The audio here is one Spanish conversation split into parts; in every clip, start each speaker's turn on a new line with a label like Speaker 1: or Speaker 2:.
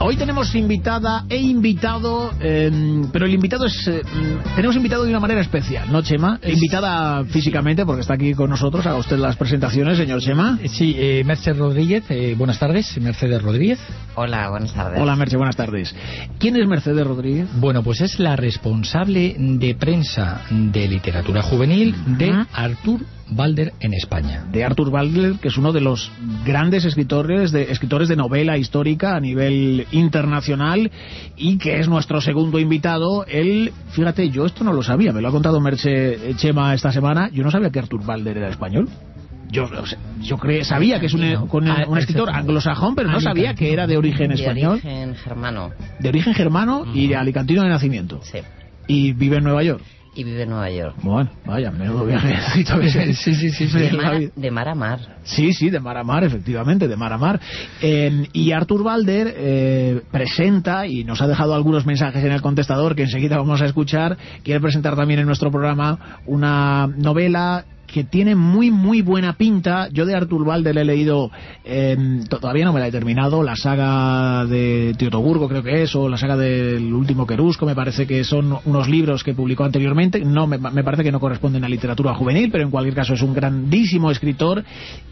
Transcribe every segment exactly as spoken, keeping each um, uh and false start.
Speaker 1: Hoy tenemos invitada e invitado, eh, pero el invitado es... Eh, tenemos invitado de una manera especial, ¿no, Chema? Es... Invitada físicamente, porque está aquí con nosotros. Haga usted las presentaciones, señor Chema.
Speaker 2: Sí, eh, Mercedes Rodríguez. Eh, buenas tardes, Mercedes Rodríguez.
Speaker 3: Hola, buenas tardes.
Speaker 1: Hola, Merche, buenas tardes. ¿Quién es Mercedes Rodríguez?
Speaker 2: Bueno, pues es la responsable de prensa de literatura juvenil de uh-huh. Artur Walder en España.
Speaker 1: De Artur Walder, que es uno de los grandes escritores de escritores de novela histórica a nivel internacional y que es nuestro segundo invitado. Él, fíjate, yo esto no lo sabía, me lo ha contado Merche Chema esta semana. Yo no sabía que Artur Walder era español. Yo, o sea, yo cre sabía que es un, un, un escritor anglosajón, pero no sabía que era de origen español.
Speaker 3: De origen germano.
Speaker 1: De origen germano y de alicantino de nacimiento.
Speaker 3: Sí.
Speaker 1: Y vive en Nueva York.
Speaker 3: Y vive en Nueva York.
Speaker 1: Bueno, vaya, menudo viaje.
Speaker 2: Sí, sí, sí.
Speaker 3: De mar, de mar a mar.
Speaker 1: Sí, sí, de mar a mar, efectivamente, de mar a mar. Eh, y Artur Walder eh, presenta, y nos ha dejado algunos mensajes en el contestador que enseguida vamos a escuchar, quiere presentar también en nuestro programa una novela que tiene muy muy buena pinta. Yo de Artur Walder he leído, eh, todavía no me la he terminado, la saga de Teutoburgo creo que es, o la saga del último Querusco, me parece que son unos libros que publicó anteriormente. No, me, me parece que no corresponden a literatura juvenil, pero en cualquier caso es un grandísimo escritor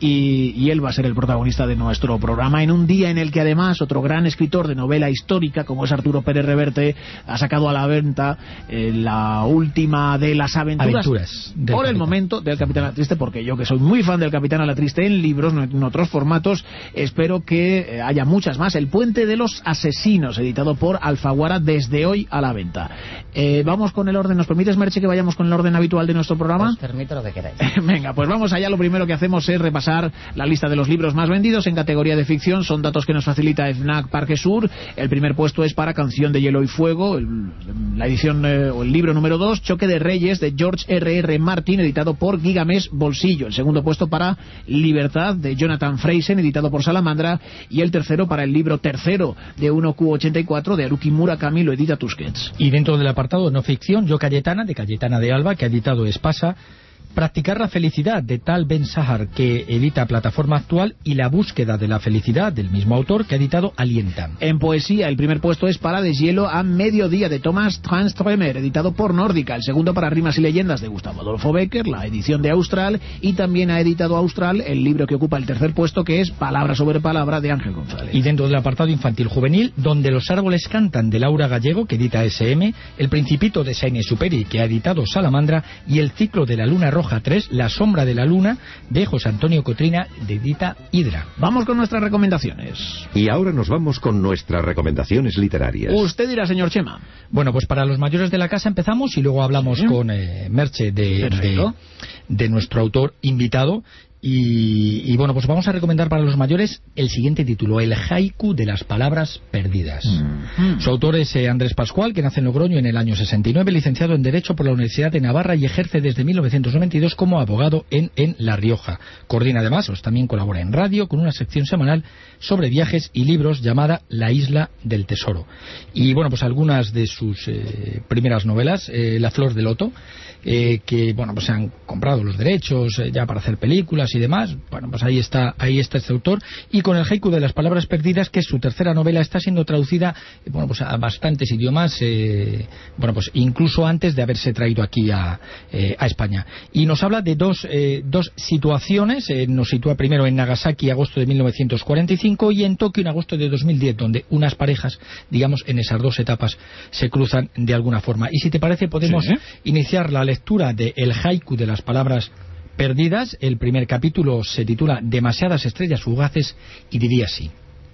Speaker 1: y, y él va a ser el protagonista de nuestro programa en un día en el que además otro gran escritor de novela histórica como es Arturo Pérez Reverte ha sacado a la venta eh, la última de las aventuras,
Speaker 2: aventuras
Speaker 1: por el momento del Capitán Alatriste, porque yo que soy muy fan del Capitán Alatriste en libros, en otros formatos, espero que haya muchas más. El Puente de los Asesinos, editado por Alfaguara, desde hoy a la venta. Eh, vamos con el orden. ¿Nos permites, Merche, que vayamos con el orden habitual de nuestro programa?
Speaker 3: Os permito lo que queráis.
Speaker 1: Venga, pues vamos allá. Lo primero que hacemos es repasar la lista de los libros más vendidos en categoría de ficción. Son datos que nos facilita FNAC Parque Sur. El primer puesto es para Canción de Hielo y Fuego, el, la edición eh, o el libro número dos, Choque de Reyes, de George R R. Martin, editado por Giga Mes Bolsillo. El segundo puesto para Libertad, de Jonathan Franzen, editado por Salamandra. Y el tercero para el libro tercero de uno Q ochenta y cuatro, de Haruki Murakami, lo edita Tusquets.
Speaker 2: Y dentro del apartado no ficción, Yo Cayetana, de Cayetana de Alba, que ha editado Espasa. Practicar la felicidad, de Tal Ben Sahar, que edita Plataforma Actual, y La búsqueda de la felicidad, del mismo autor, que ha editado Alientan.
Speaker 1: En poesía, el primer puesto es para Deshielo a mediodía, de Thomas Tranströmer, editado por Nórdica. El segundo para Rimas y leyendas, de Gustavo Adolfo Becker, la edición de Austral, y también ha editado Austral el libro que ocupa el tercer puesto, que es Palabra sobre Palabra, de Ángel González.
Speaker 2: Y dentro del apartado infantil juvenil, Donde los árboles cantan, de Laura Gallego, que edita S M, El Principito, de Saint-Exupéry, que ha editado Salamandra, y El ciclo de la luna roja tres, La sombra de la luna, de José Antonio Cotrina, de edita Hidra.
Speaker 1: Vamos con nuestras recomendaciones.
Speaker 4: Y ahora nos vamos con nuestras recomendaciones literarias.
Speaker 1: Usted dirá, señor Chema.
Speaker 2: Bueno, pues para los mayores de la casa empezamos y luego hablamos ¿Sí? con eh, Merche de, de, de nuestro autor invitado. Y, y bueno, pues vamos a recomendar para los mayores el siguiente título, El haiku de las palabras perdidas. Mm. Su autor es eh, Andrés Pascual, que nace en Logroño en el año sesenta y nueve, licenciado en Derecho por la Universidad de Navarra y ejerce desde mil novecientos noventa y dos como abogado en, en La Rioja. Coordina además, pues también colabora en radio con una sección semanal sobre viajes y libros llamada La Isla del Tesoro. Y bueno, pues algunas de sus eh, primeras novelas, eh, La Flor de Loto, eh, que bueno, pues se han comprado los derechos eh, ya para hacer películas y demás. Bueno, pues ahí está ahí está este autor, y con El haiku de las palabras perdidas, que es su tercera novela, está siendo traducida bueno, pues a bastantes idiomas, eh, bueno, pues incluso antes de haberse traído aquí a, eh, a España. Y nos habla de dos, eh, dos situaciones, eh, nos sitúa primero en Nagasaki, agosto de mil novecientos cuarenta y cinco, y en Tokio, en agosto de dos mil diez, donde unas parejas, digamos, en esas dos etapas se cruzan de alguna forma. Y si te parece, podemos ¿Sí? iniciar la lectura de El haiku de las palabras perdidas. El primer capítulo se titula Demasiadas estrellas fugaces y diría así: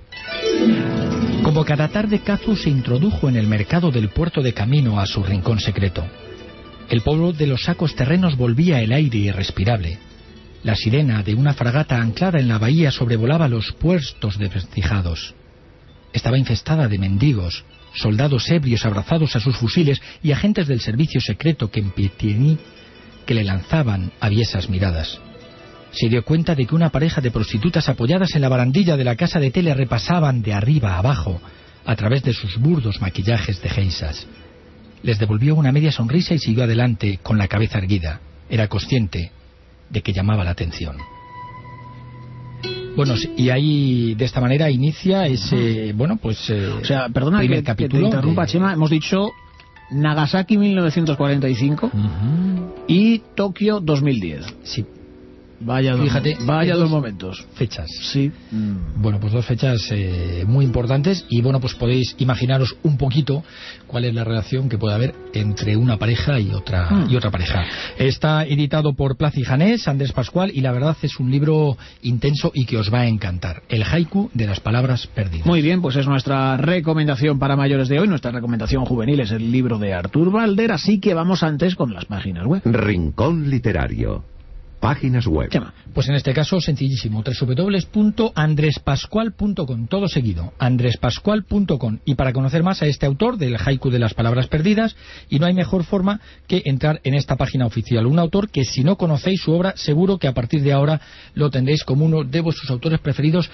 Speaker 2: Como cada tarde, Kazu se introdujo en el mercado del puerto de camino a su rincón secreto. El polvo de los sacos terrenos volvía el aire irrespirable. La sirena de una fragata anclada en la bahía sobrevolaba los puestos desventijados. Estaba infestada de mendigos, soldados ebrios abrazados a sus fusiles y agentes del servicio secreto que en Pietiní que le lanzaban aviesas miradas. Se dio cuenta de que una pareja de prostitutas apoyadas en la barandilla de la casa de té le repasaban de arriba a abajo a través de sus burdos maquillajes de geisas. Les devolvió una media sonrisa y siguió adelante con la cabeza erguida. Era consciente de que llamaba la atención. Bueno, sí, y ahí de esta manera inicia ese, bueno, pues eh,
Speaker 1: o sea, perdona
Speaker 2: primer
Speaker 1: que,
Speaker 2: capítulo
Speaker 1: que te interrumpa,
Speaker 2: de...
Speaker 1: Chema, hemos dicho Nagasaki mil novecientos cuarenta y cinco uh-huh. y Tokio dos mil diez.
Speaker 2: Sí.
Speaker 1: Vaya,
Speaker 2: Fíjate,
Speaker 1: dos, vaya
Speaker 2: dos,
Speaker 1: dos momentos.
Speaker 2: Fechas.
Speaker 1: Sí.
Speaker 2: Mm. Bueno, pues dos fechas eh, muy importantes y bueno, pues podéis imaginaros un poquito cuál es la relación que puede haber entre una pareja y otra mm. y otra pareja. Está editado por Plaza y Janés, Andrés Pascual, y la verdad es un libro intenso y que os va a encantar. El haiku de las palabras perdidas.
Speaker 1: Muy bien, pues es nuestra recomendación para mayores de hoy. Nuestra recomendación juvenil es el libro de Artur Balder, así que vamos antes con las páginas web.
Speaker 4: Rincón Literario. Páginas web.
Speaker 2: Pues en este caso, sencillísimo, doble u doble u doble u punto andres pascual punto com, todo seguido, andres pascual punto com. Y para conocer más a este autor del haiku de las palabras perdidas, y no hay mejor forma que entrar en esta página oficial. Un autor que, si no conocéis su obra, seguro que a partir de ahora lo tendréis como uno de vuestros autores preferidos.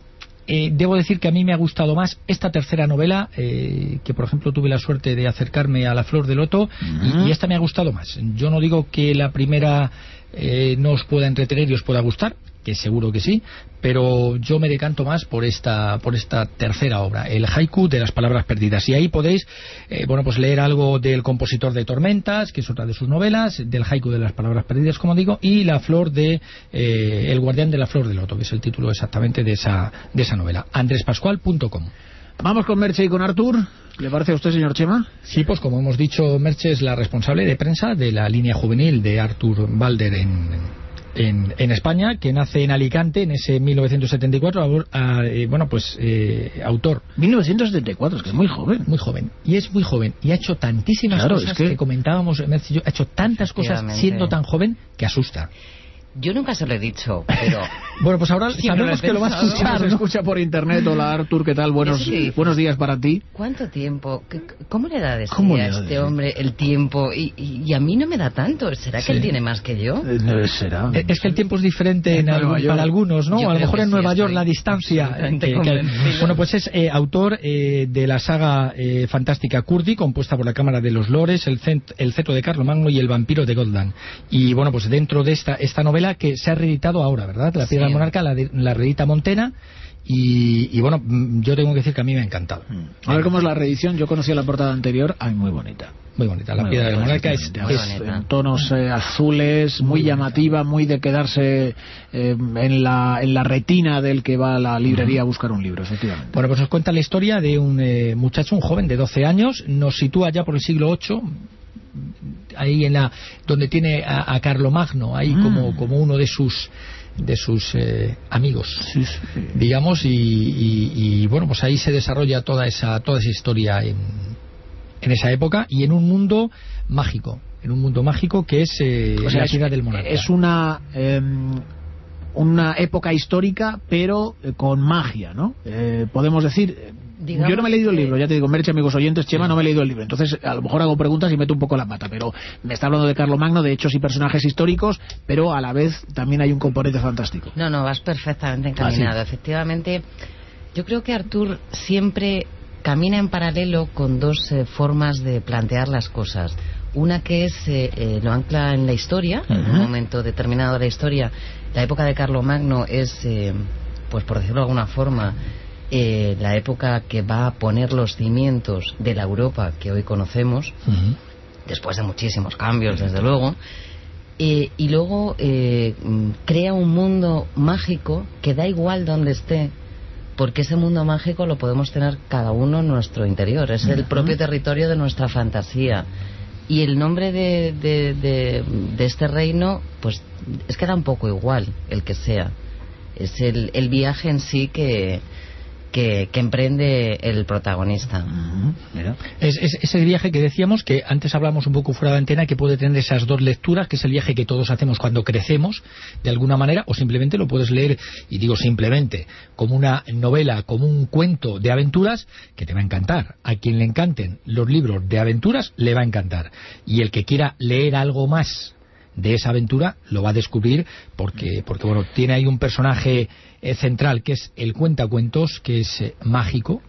Speaker 2: Eh, debo decir que a mí me ha gustado más esta tercera novela, eh, que por ejemplo tuve la suerte de acercarme a La Flor de Loto, uh-huh. y, y esta me ha gustado más. Yo no digo que la primera eh, no os pueda entretener y os pueda gustar, que seguro que sí, pero yo me decanto más por esta por esta tercera obra, el haiku de las palabras perdidas. Y ahí podéis eh, bueno pues leer algo del compositor de Tormentas, que es otra de sus novelas, del haiku de las palabras perdidas, como digo, y La Flor de eh, El guardián de la Flor de Loto, que es el título exactamente de esa de esa novela. andres pascual punto com.
Speaker 1: Vamos con Merche y con Artur. ¿Le parece a usted, señor Chema?
Speaker 2: Sí, pues como hemos dicho, Merche es la responsable de prensa de la línea juvenil de Artur Balder en En, en España, que nace en Alicante en ese mil novecientos setenta y cuatro, a, a, eh, bueno, pues eh, autor.
Speaker 1: mil novecientos setenta y cuatro, es que es muy joven.
Speaker 2: Muy joven, y es muy joven, y ha hecho tantísimas
Speaker 1: claro,
Speaker 2: cosas
Speaker 1: es que...
Speaker 2: que comentábamos, Merce y yo, ha hecho tantas cosas siendo tan joven que asusta.
Speaker 3: Yo nunca se lo he dicho, pero...
Speaker 2: Bueno, pues ahora
Speaker 3: sí,
Speaker 2: sabemos que lo va a escuchar,
Speaker 1: ¿no? Se escucha por internet. Hola, Artur, ¿qué tal? Buenos, sí. buenos días para ti.
Speaker 3: ¿Cuánto tiempo? ¿Cómo le da de
Speaker 1: ¿Cómo
Speaker 3: a este
Speaker 1: decir?
Speaker 3: hombre el tiempo? Y, y, y a mí no me da tanto. ¿Será que sí. él tiene más que yo?
Speaker 1: Eh, será.
Speaker 2: Es que el tiempo es diferente en algún, para algunos, ¿no?
Speaker 3: Yo
Speaker 2: a lo mejor en
Speaker 3: sí,
Speaker 2: Nueva York la distancia... Que, que, bueno, pues es eh, autor eh, de la saga eh, fantástica Curdy, compuesta por la Cámara de los Lores, el, cent, el Cetro de Carlomagno y el Vampiro de Gotland. Y bueno, pues dentro de esta, esta novela que se ha reeditado ahora, ¿verdad? La Piedra sí. del Monarca, la, de, la reedita Montena. Y, y bueno, yo tengo que decir que a mí me ha encantado.
Speaker 1: A ver cómo es la reedición. Yo conocía la portada anterior. Ay, muy bonita.
Speaker 2: Muy bonita. La muy Piedra del Monarca es,
Speaker 1: es en tonos eh, azules, muy, muy llamativa, muy de quedarse eh, en, la, en la retina del que va a la librería uh-huh. a buscar un libro, efectivamente.
Speaker 2: Bueno, pues nos cuenta la historia de un eh, muchacho, un joven de doce años. Nos sitúa ya por el siglo ocho, ahí en la donde tiene a, a Carlomagno ahí mm. como, como uno de sus de sus eh, amigos,
Speaker 1: sí, sí.
Speaker 2: digamos, y, y, y bueno, pues ahí se desarrolla toda esa toda esa historia en, en esa época y en un mundo mágico, en un mundo mágico que es eh,
Speaker 1: o sea,
Speaker 2: la Piedra del Monarca.
Speaker 1: Es una eh, una época histórica, pero eh, con magia, ¿no? Eh, podemos decir. Digamos, yo no me he leído el libro, ya te digo, Merche, amigos oyentes, Chema, sí. no me he leído el libro, entonces a lo mejor hago preguntas y meto un poco la pata, pero me está hablando de Carlomagno, de hechos y personajes históricos, pero a la vez también hay un componente fantástico.
Speaker 3: No, no, vas perfectamente encaminado. Ah, ¿sí? Efectivamente, yo creo que Artur siempre camina en paralelo con dos eh, formas de plantear las cosas. Una que es, eh, eh, lo ancla en la historia, uh-huh. en un momento determinado de la historia. La época de Carlomagno es, eh, pues por decirlo de alguna forma, Eh, la época que va a poner los cimientos de la Europa que hoy conocemos, uh-huh. después de muchísimos cambios, desde luego, eh, y luego eh, crea un mundo mágico que da igual donde esté, porque ese mundo mágico lo podemos tener cada uno en nuestro interior, es uh-huh. el propio territorio de nuestra fantasía. Y el nombre de, de, de, de este reino, pues es que da un poco igual el que sea, es el, el viaje en sí que Que, que emprende el protagonista.
Speaker 2: Uh-huh. Mira. Es, es ese viaje que decíamos, que antes hablamos un poco fuera de antena, que puede tener esas dos lecturas, que es el viaje que todos hacemos cuando crecemos, de alguna manera, o simplemente lo puedes leer, y digo simplemente, como una novela, como un cuento de aventuras, que te va a encantar. A quien le encanten los libros de aventuras, le va a encantar. Y el que quiera leer algo más de esa aventura lo va a descubrir porque, porque bueno, tiene ahí un personaje eh, central que es el cuentacuentos, que es eh, mágico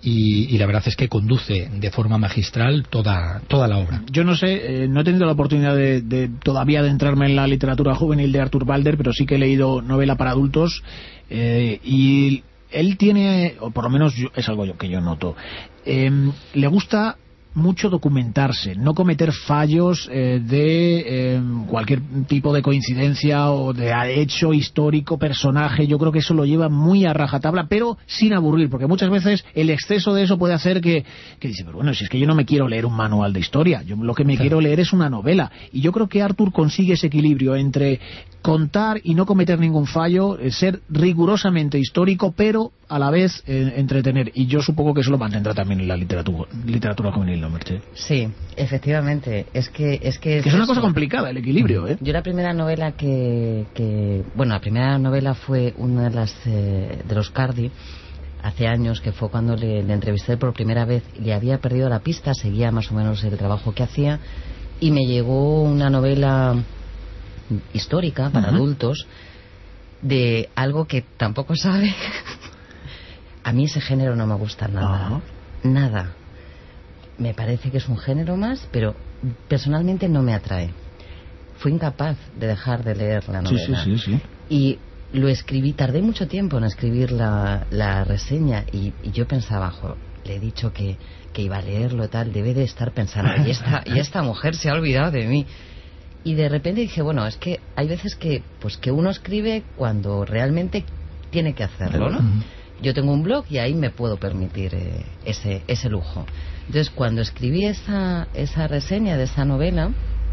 Speaker 2: y, y la verdad es que conduce de forma magistral toda, toda la obra.
Speaker 1: Yo no sé, eh, no he tenido la oportunidad de, de todavía de entrarme en la literatura juvenil de Artur Walder, pero sí que he leído novela para adultos eh, y él tiene, o por lo menos yo, es algo que yo noto, eh, le gusta mucho documentarse, no cometer fallos eh, de eh, cualquier tipo de coincidencia o de hecho histórico, personaje. Yo creo que eso lo lleva muy a rajatabla, pero sin aburrir, porque muchas veces el exceso de eso puede hacer que, que dice, pero bueno, si es que yo no me quiero leer un manual de historia, yo lo que me claro. quiero leer es una novela. Y yo creo que Artur consigue ese equilibrio entre contar y no cometer ningún fallo, eh, ser rigurosamente histórico, pero a la vez eh, entretener. Y yo supongo que eso lo mantendrá también en la literatura, literatura juvenil, ¿no, Merche?
Speaker 3: Sí, efectivamente. Es que es, que es,
Speaker 1: que es una cosa complicada el equilibrio, ¿eh?
Speaker 3: Yo la primera novela que, que... Bueno, la primera novela fue una de las eh, de los Cardi, hace años, que fue cuando le, le entrevisté por primera vez. Le había perdido la pista, seguía más o menos el trabajo que hacía, y me llegó una novela histórica para uh-huh. adultos de algo que tampoco sabe. A mí ese género no me gusta nada. Uh-huh. Nada. Me parece que es un género más, pero personalmente no me atrae. Fui incapaz de dejar de leer la novela.
Speaker 1: Sí, sí, sí, sí.
Speaker 3: Y lo escribí, tardé mucho tiempo en escribir la, la reseña, y, y yo pensaba, jo, le he dicho que, que iba a leerlo, tal, debe de estar pensando, y esta, y esta mujer se ha olvidado de mí. Y de repente dije, bueno, es que hay veces que pues que uno escribe cuando realmente tiene que hacerlo, ¿no? Uh-huh. Yo tengo un blog y ahí me puedo permitir eh, ese ese lujo. Entonces, cuando escribí esa esa reseña de esa novela,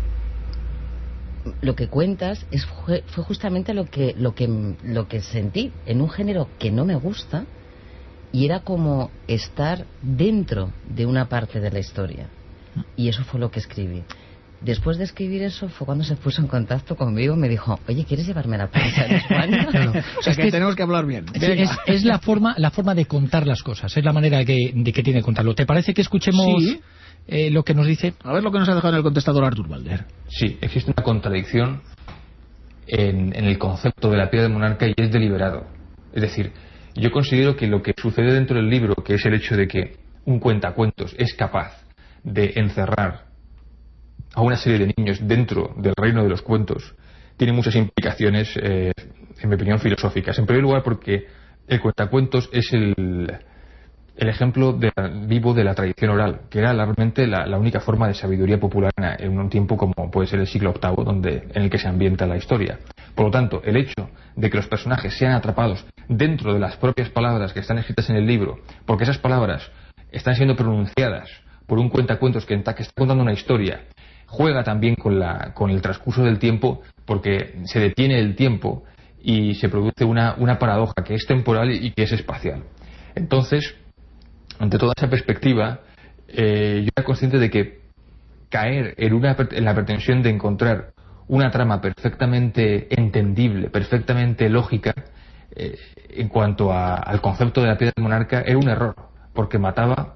Speaker 3: lo que cuentas es fue, fue justamente lo que lo que lo que sentí en un género que no me gusta, y era como estar dentro de una parte de la historia. Y eso fue lo que escribí. Después de escribir eso fue cuando se puso en contacto conmigo, me dijo, oye, ¿quieres llevarme a la prensa en España?
Speaker 1: Claro. O sea, es que, que tenemos que hablar bien.
Speaker 2: Es, es, es la forma la forma de contar las cosas, es la manera que, de que tiene de contarlo. ¿Te parece que escuchemos sí. eh, lo que nos dice?
Speaker 1: A ver lo que nos ha dejado en el contestador Artur Walder.
Speaker 5: Sí, existe una contradicción en, en el concepto de la piedra del monarca, y es deliberado. Es decir, yo considero que lo que sucede dentro del libro, que es el hecho de que un cuentacuentos es capaz de encerrar a una serie de niños dentro del reino de los cuentos, tiene muchas implicaciones, eh, en mi opinión, filosóficas. En primer lugar, porque el cuentacuentos es el, el ejemplo de, vivo de la tradición oral, que era realmente la, la única forma de sabiduría popular en un tiempo como puede ser el siglo octavo, donde, en el que se ambienta la historia. Por lo tanto, el hecho de que los personajes sean atrapados dentro de las propias palabras que están escritas en el libro, porque esas palabras están siendo pronunciadas por un cuentacuentos que, que está contando una historia, juega también con, la, con el transcurso del tiempo, porque se detiene el tiempo y se produce una, una paradoja que es temporal y que es espacial. Entonces, ante toda esa perspectiva, eh, yo era consciente de que caer en, una, en la pretensión de encontrar una trama perfectamente entendible, perfectamente lógica, eh, en cuanto a, al concepto de la piedra del monarca, era un error, porque mataba...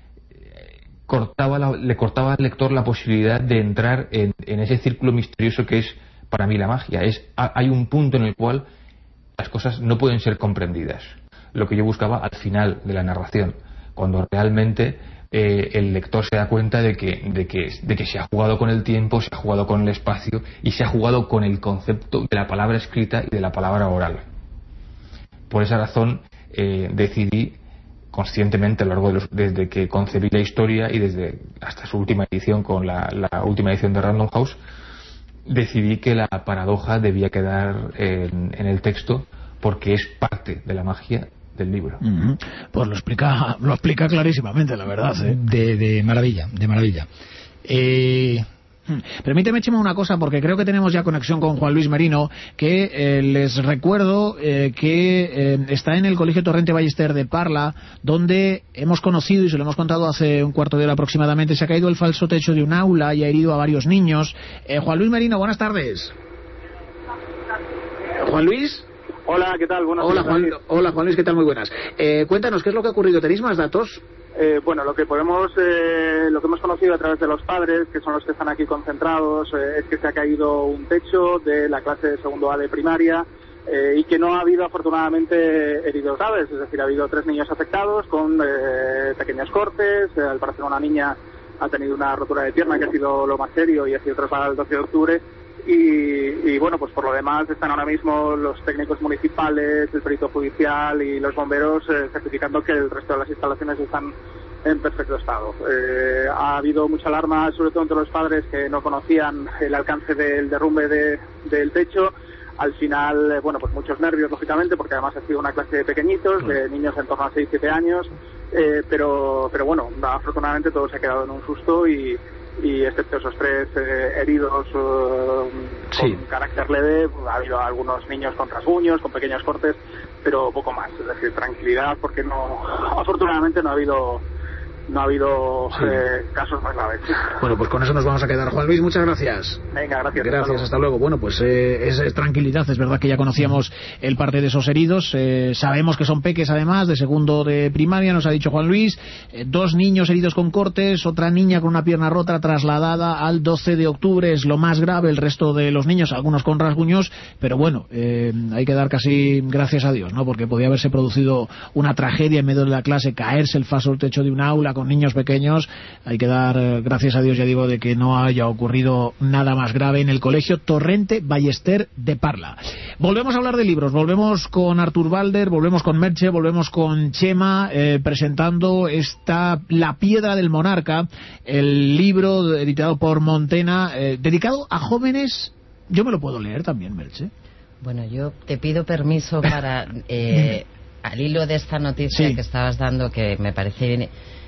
Speaker 5: Cortaba la, le cortaba al lector la posibilidad de entrar en, en ese círculo misterioso que es para mí la magia. Es, hay un punto en el cual las cosas no pueden ser comprendidas. Lo que yo buscaba al final de la narración, cuando realmente eh, el lector se da cuenta de que, de, que, de que se ha jugado con el tiempo, se ha jugado con el espacio y se ha jugado con el concepto de la palabra escrita y de la palabra oral. Por esa razón eh, decidí conscientemente a lo largo de los, desde que concebí la historia y desde hasta su última edición, con la, la última edición de Random House, decidí que la paradoja debía quedar en, en el texto, porque es parte de la magia del libro.
Speaker 1: Mm-hmm. Pues lo explica lo explica clarísimamente, la verdad, ¿eh?
Speaker 2: de, de maravilla, de maravilla. Eh...
Speaker 1: Permíteme, Chema, una cosa, porque creo que tenemos ya conexión con Juan Luis Merino, que eh, les recuerdo eh, que eh, está en el Colegio Torrente Ballester de Parla, donde hemos conocido, y se lo hemos contado hace un cuarto de hora aproximadamente, se ha caído el falso techo de un aula y ha herido a varios niños. Eh, Juan Luis Merino, buenas tardes. Juan Luis.
Speaker 6: Hola, ¿qué tal? Buenas
Speaker 1: hola, Juan, hola, Juan Luis, ¿qué tal? Muy buenas. Eh, cuéntanos, ¿qué es lo que ha ocurrido? ¿Tenéis más datos?
Speaker 6: Eh, bueno, lo que podemos, eh, lo que hemos conocido a través de los padres, que son los que están aquí concentrados, eh, es que se ha caído un techo de la clase de segundo A de primaria eh, y que no ha habido afortunadamente heridos graves, es decir, ha habido tres niños afectados con eh, pequeños cortes, eh, al parecer una niña ha tenido una rotura de pierna que ha sido lo más serio y ha sido trasladada el doce de octubre. Y, y bueno, pues por lo demás están ahora mismo los técnicos municipales, el perito judicial y los bomberos eh, certificando que el resto de las instalaciones están en perfecto estado. Eh, ha habido mucha alarma, sobre todo entre los padres que no conocían el alcance del derrumbe de, del techo. Al final, eh, bueno, pues muchos nervios, lógicamente, porque además ha sido una clase de pequeñitos, de niños en torno a seis siete años, eh, pero, pero bueno, afortunadamente todo se ha quedado en un susto y y excepto esos tres eh, heridos uh, con sí. carácter leve, ha habido algunos niños con rasguños, con pequeños cortes, pero poco más, es decir, tranquilidad, porque no, afortunadamente no ha habido no ha habido sí. eh, casos más graves.
Speaker 1: Bueno, pues con eso nos vamos a quedar. Juan Luis, muchas gracias.
Speaker 6: Venga, gracias.
Speaker 1: Gracias, hasta luego. Hasta luego. Bueno, pues eh, es, es tranquilidad. Es verdad que ya conocíamos el parte de esos heridos. Eh, sabemos que son peques, además, de segundo de primaria, nos ha dicho Juan Luis. Eh, dos niños heridos con cortes, otra niña con una pierna rota trasladada al doce de octubre. Es lo más grave. El resto de los niños, algunos con rasguños, pero bueno, eh, hay que dar casi gracias a Dios, ¿no? Porque podía haberse producido una tragedia en medio de la clase, caerse el falso techo de un aula con niños pequeños. Hay que dar eh, gracias a Dios, ya digo, de que no haya ocurrido nada más grave en el colegio Torrente Ballester de Parla. Volvemos a hablar de libros, volvemos con Artur Balder, volvemos con Merche, volvemos con Chema, eh, presentando esta La Piedra del Monarca, el libro editado por Montena, eh, dedicado a jóvenes. Yo me lo puedo leer también, Merche.
Speaker 3: Bueno, yo te pido permiso para eh, al hilo de esta noticia sí. que estabas dando, que me parece bien.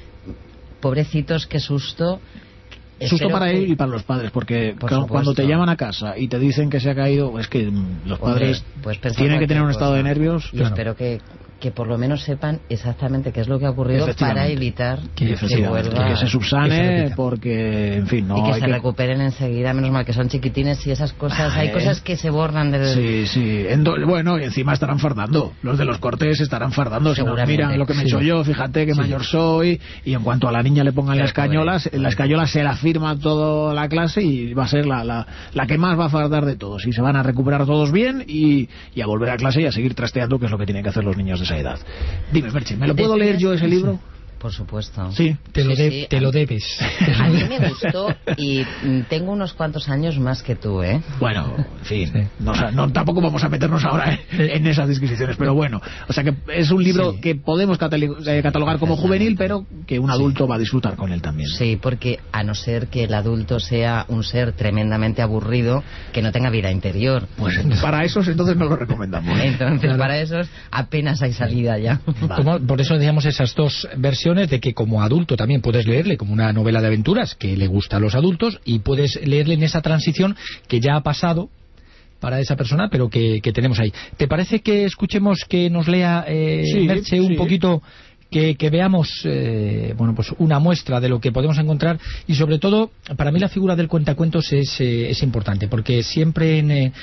Speaker 3: Pobrecitos, qué susto.
Speaker 1: Susto para
Speaker 3: que...
Speaker 1: él y para los padres, porque
Speaker 3: Por
Speaker 1: cuando
Speaker 3: supuesto.
Speaker 1: te llaman a casa y te dicen que se ha caído, es que los padres
Speaker 3: Hombre, pues
Speaker 1: tienen que tener un estado
Speaker 3: cosa.
Speaker 1: de nervios.
Speaker 3: Yo claro. espero que, que por lo menos sepan exactamente qué es lo que ha ocurrido para evitar
Speaker 1: que,
Speaker 3: que vuelva,
Speaker 1: que se subsane, que se porque, en fin, no
Speaker 3: y que
Speaker 1: hay
Speaker 3: se
Speaker 1: que...
Speaker 3: recuperen enseguida, menos mal que son chiquitines y esas cosas, ah, hay eh. cosas que se borran del...
Speaker 1: Sí, sí, Do... bueno, y encima estarán fardando, los de los cortes estarán fardando, si nos miran lo que me he sí. hecho yo, fíjate que sí. mayor soy, y en cuanto a la niña le pongan la escañola, la escañola se la firma toda la clase y va a ser la, la, la que más va a fardar de todos, y se van a recuperar todos bien y, y a volver a clase y a seguir trasteando, que es lo que tienen que hacer los niños de esa edad. Dime, Merche, ¿me lo puedo leer yo ese libro?
Speaker 3: Por supuesto.
Speaker 1: Sí,
Speaker 2: te lo,
Speaker 3: sí,
Speaker 2: de,
Speaker 3: sí.
Speaker 2: te lo debes.
Speaker 3: A mí me gustó y tengo unos cuantos años más que tú, ¿eh?
Speaker 1: Bueno, en fin, sí. no, no, tampoco vamos a meternos ahora en, en esas disquisiciones, pero bueno, o sea que es un libro sí. que podemos catalogar como juvenil, pero que un adulto sí. va a disfrutar con él también.
Speaker 3: Sí, porque a no ser que el adulto sea un ser tremendamente aburrido, que no tenga vida interior.
Speaker 1: Pues para esos entonces no lo recomendamos.
Speaker 3: Entonces
Speaker 2: claro.
Speaker 3: para esos apenas hay salida ya.
Speaker 2: Como, por eso decíamos esas dos versiones, de que como adulto también puedes leerle como una novela de aventuras que le gusta a los adultos, y puedes leerle en esa transición que ya ha pasado para esa persona, pero que, que tenemos ahí. ¿Te parece que escuchemos que nos lea eh, sí, Merche un sí. poquito, que, que veamos eh, bueno, pues una muestra de lo que podemos encontrar? Y sobre todo, para mí la figura del cuentacuentos es, eh, es importante, porque siempre en eh,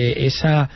Speaker 2: esa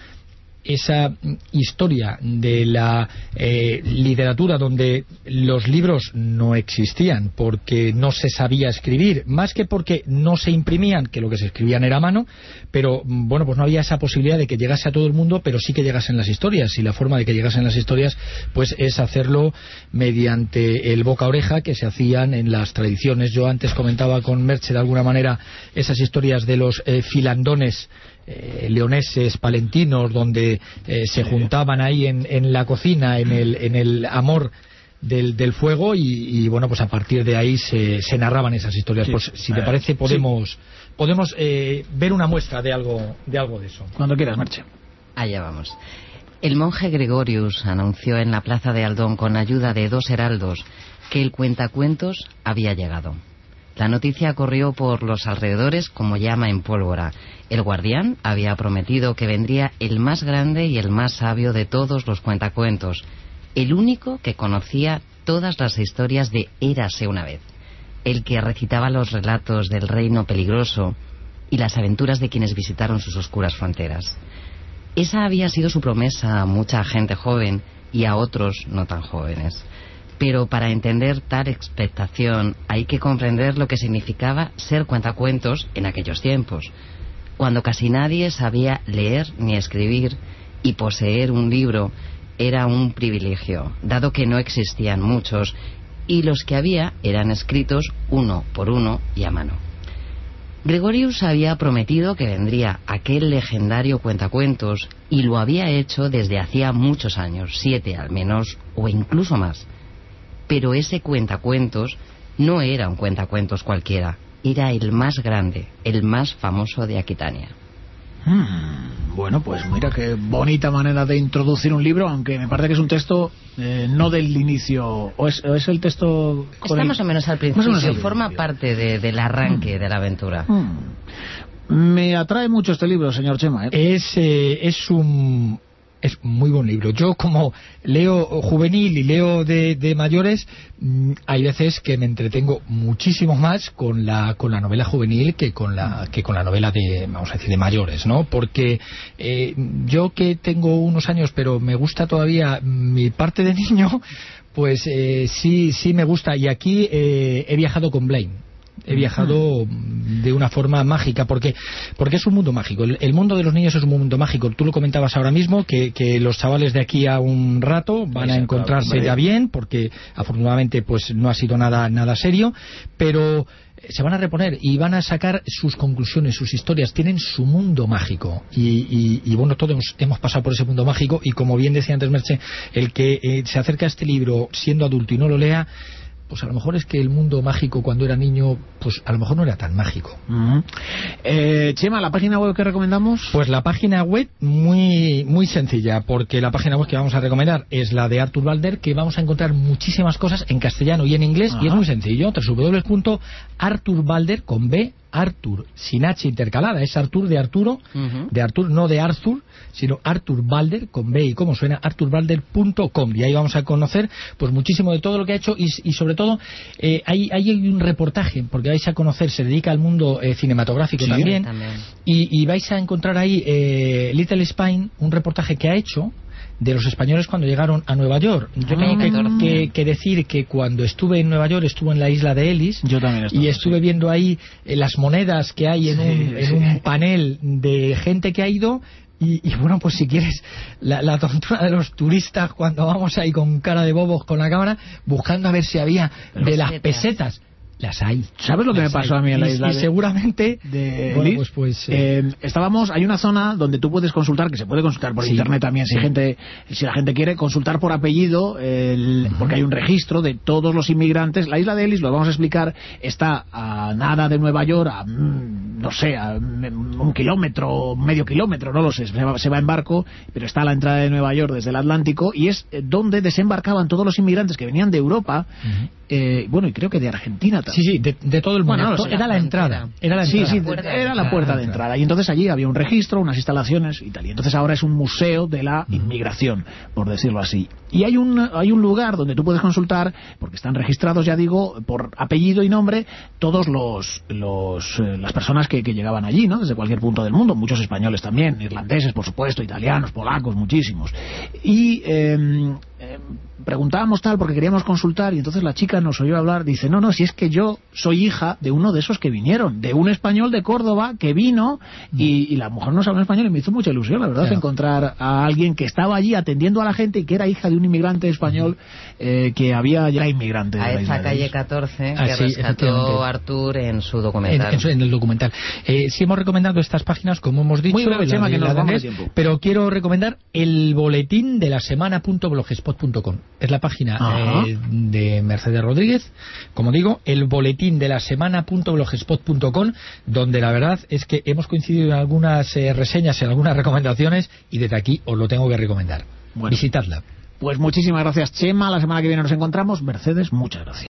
Speaker 2: esa historia de la eh, literatura donde los libros no existían porque no se sabía escribir, más que porque no se imprimían, que lo que se escribían era a mano, pero bueno, pues no había esa posibilidad de que llegase a todo el mundo, pero sí que llegasen las historias, y la forma de que llegasen las historias pues es hacerlo mediante el boca a oreja que se hacían en las tradiciones. Yo antes comentaba con Merche de alguna manera esas historias de los eh, filandones Eh, leoneses, palentinos, donde eh, se juntaban ahí en, en la cocina, en el, en el amor del, del fuego, y, y bueno, pues a partir de ahí se, se narraban esas historias. Sí. Pues si te parece podemos sí. podemos eh, ver una muestra de algo de algo de eso.
Speaker 1: Cuando quieras, Merche.
Speaker 3: Allá vamos. El monje Gregorius anunció en la plaza de Aldón, con ayuda de dos heraldos, que el cuentacuentos había llegado. La noticia corrió por los alrededores como llama en pólvora. El guardián había prometido que vendría el más grande y el más sabio de todos los cuentacuentos, el único que conocía todas las historias de Érase una vez, el que recitaba los relatos del reino peligroso y las aventuras de quienes visitaron sus oscuras fronteras. Esa había sido su promesa a mucha gente joven y a otros no tan jóvenes. Pero para entender tal expectación hay que comprender lo que significaba ser cuentacuentos en aquellos tiempos, cuando casi nadie sabía leer ni escribir y poseer un libro era un privilegio, dado que no existían muchos, y los que había eran escritos uno por uno y a mano. Gregorius había prometido que vendría aquel legendario cuentacuentos, y lo había hecho desde hacía muchos años, siete al menos, o incluso más. Pero ese cuentacuentos no era un cuentacuentos cualquiera, era el más grande, el más famoso de Aquitania.
Speaker 1: Hmm, bueno, pues mira qué bonita manera de introducir un libro, aunque me parece que es un texto eh, no del inicio, o es, o es el texto...
Speaker 3: Está más o menos al principio,
Speaker 1: menos al
Speaker 3: forma
Speaker 1: principio.
Speaker 3: parte de, del arranque
Speaker 1: hmm.
Speaker 3: de la aventura.
Speaker 1: Hmm. Me atrae mucho este libro, señor Chema, ¿eh?
Speaker 2: Es, eh, es un... Es muy buen libro. Yo, como leo juvenil y leo de, de mayores, mmm, hay veces que me entretengo muchísimo más con la con la novela juvenil que con la que con la novela de, vamos a decir, de mayores, ¿no? Porque eh, yo, que tengo unos años, pero me gusta todavía mi parte de niño, pues eh, sí sí me gusta. Y aquí eh, he viajado con Blaine. He viajado de una forma mágica, porque porque es un mundo mágico. El, el mundo de los niños es un mundo mágico. Tú lo comentabas ahora mismo, que, que los chavales de aquí a un rato van a encontrarse ya bien, porque afortunadamente pues no ha sido nada nada serio, pero se van a reponer y van a sacar sus conclusiones, sus historias. Tienen su mundo mágico y, y, y bueno, todos hemos, hemos pasado por ese mundo mágico, y como bien decía antes Merche, el que eh, se acerca a este libro siendo adulto y no lo lea, pues a lo mejor es que el mundo mágico cuando era niño, pues a lo mejor no era tan mágico.
Speaker 1: Uh-huh. eh, Chema, ¿la página web que recomendamos?
Speaker 2: Pues la página web muy muy sencilla, porque la página web que vamos a recomendar es la de Artur Balder, que vamos a encontrar muchísimas cosas en castellano y en inglés. Uh-huh. Y es muy sencillo, doble u doble u doble u punto artur balder con B, Artur sin H intercalada, es Artur de Arturo, uh-huh. de Artur, no de Arthur, sino Artur Balder con B y como suena, artur balder punto com, y ahí vamos a conocer pues muchísimo de todo lo que ha hecho, y, y sobre todo eh, hay, hay un reportaje, porque vais a conocer, se dedica al mundo eh, cinematográfico sí, también, también. Y, y vais a encontrar ahí eh, Little Spain, un reportaje que ha hecho de los españoles cuando llegaron a Nueva York. Yo tengo que, que, que decir que cuando estuve en Nueva York estuve en la isla de Ellis.
Speaker 1: Yo también estuve,
Speaker 2: y estuve sí. viendo ahí eh, las monedas que hay en, sí, un, en sí. un panel de gente que ha ido. Y, y bueno, pues si quieres, la, la tontura de los turistas cuando vamos ahí con cara de bobos con la cámara buscando a ver si había Pero de las pesetas. Las hay.
Speaker 1: ¿Sabes lo que
Speaker 2: las
Speaker 1: me pasó
Speaker 2: hay.
Speaker 1: a mí en la
Speaker 2: y,
Speaker 1: isla?
Speaker 2: Y
Speaker 1: de,
Speaker 2: seguramente
Speaker 1: de
Speaker 2: bueno,
Speaker 1: Liz,
Speaker 2: pues, pues
Speaker 1: eh, eh, estábamos, hay una zona donde tú puedes consultar, que se puede consultar por sí, internet también, si
Speaker 2: sí.
Speaker 1: gente, si la gente quiere consultar por apellido, el, uh-huh. porque hay un registro de todos los inmigrantes. La isla de Ellis, lo vamos a explicar, está a nada de Nueva York, a, no sé, a un kilómetro, medio kilómetro, no lo sé, se va, se va en barco, pero está a la entrada de Nueva York desde el Atlántico, y es donde desembarcaban todos los inmigrantes que venían de Europa, uh-huh. eh, bueno, y creo que de Argentina también.
Speaker 2: Sí, sí, de, de todo el mundo.
Speaker 1: Bueno, no,
Speaker 2: era la entrada. Era la entrada.
Speaker 1: Sí, sí, la era la puerta de entrada. Y entonces allí había un registro, unas instalaciones y tal. Y entonces ahora es un museo de la inmigración, por decirlo así. Y hay un hay un lugar donde tú puedes consultar, porque están registrados, ya digo, por apellido y nombre, todos los, los eh, las personas que, que llegaban allí, ¿no? Desde cualquier punto del mundo, muchos españoles también, irlandeses, por supuesto, italianos, polacos, muchísimos. Y eh, eh, preguntábamos tal porque queríamos consultar, y entonces la chica nos oyó hablar, dice, no, no, si es que yo soy hija de uno de esos que vinieron, de un español de Córdoba que vino, y, y la mujer no sabe español, y me hizo mucha ilusión, la verdad, claro. encontrar a alguien que estaba allí atendiendo a la gente y que era hija de un inmigrante español eh, que había ya inmigrante de
Speaker 3: a
Speaker 1: la
Speaker 3: esa calle catorce
Speaker 2: ah,
Speaker 3: que
Speaker 2: sí,
Speaker 3: rescató Artur en su documental.
Speaker 2: En, en, en el documental. Eh, sí hemos recomendado estas páginas, como hemos dicho,
Speaker 1: muy breve,
Speaker 2: la
Speaker 1: Chema,
Speaker 2: de,
Speaker 1: que nos
Speaker 2: la
Speaker 1: vamos
Speaker 2: de
Speaker 1: de tiempo.
Speaker 2: Pero quiero recomendar el boletín de la semana punto blogspot punto com. Es la página eh, de Mercedes Rodríguez, como digo, el boletín de la semana punto blogspot punto com, donde la verdad es que hemos coincidido en algunas eh, reseñas, en algunas recomendaciones, y desde aquí os lo tengo que recomendar. Bueno, visitadla.
Speaker 1: Pues muchísimas gracias, Chema. La semana que viene nos encontramos. Mercedes, muchas gracias.